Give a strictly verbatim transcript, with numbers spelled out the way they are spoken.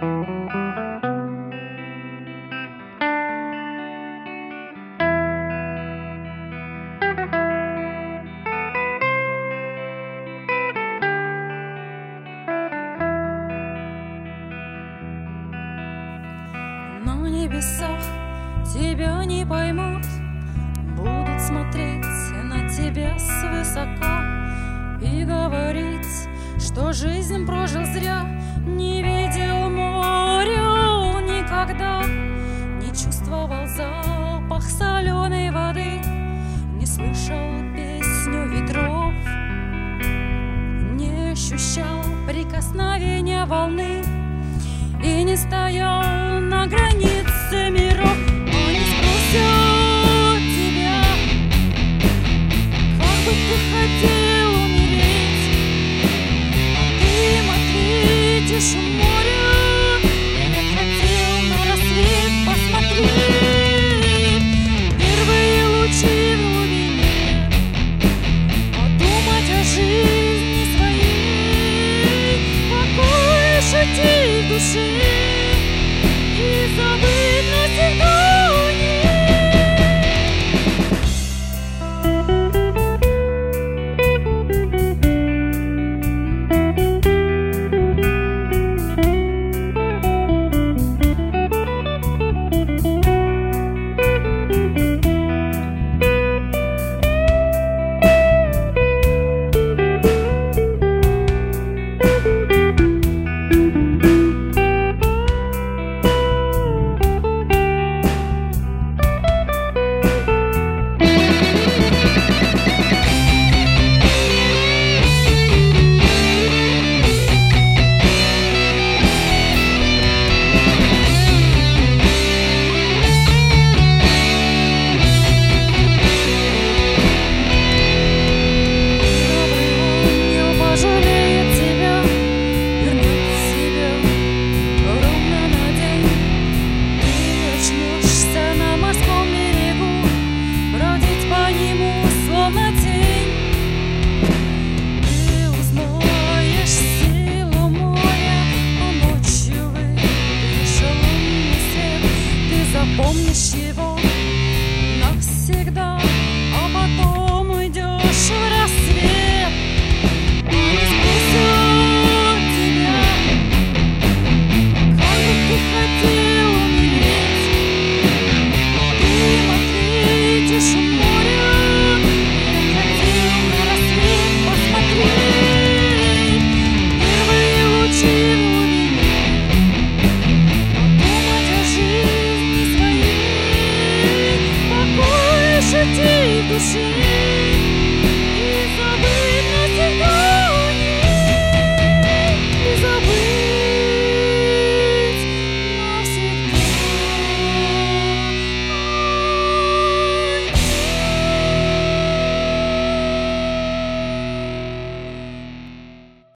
На небесах тебя не поймут, будут смотреть на тебя свысока и говорить, что жизнь прожил зря, не видел моря никогда, не чувствовал запах соленой воды, не слышал песню ветров, не ощущал прикосновения волны и не стоял на границе миров. Они спросят тебя, как бы ты хотел умереть, а ты им ответишь: у моря я хотел на рассвет посмотреть первые лучи в глубине, подумать о жизни своей, покой шутить в душе и забыть навсегда о ней. Помнишь его навсегда, а потом уйдешь в рассвет. Они спросят тебя, как бы ты хотел умереть, ты им ответишь: у моря я хотел на рассвет посмотреть первые лучи в глубине, подумать о жизни, шути в душе.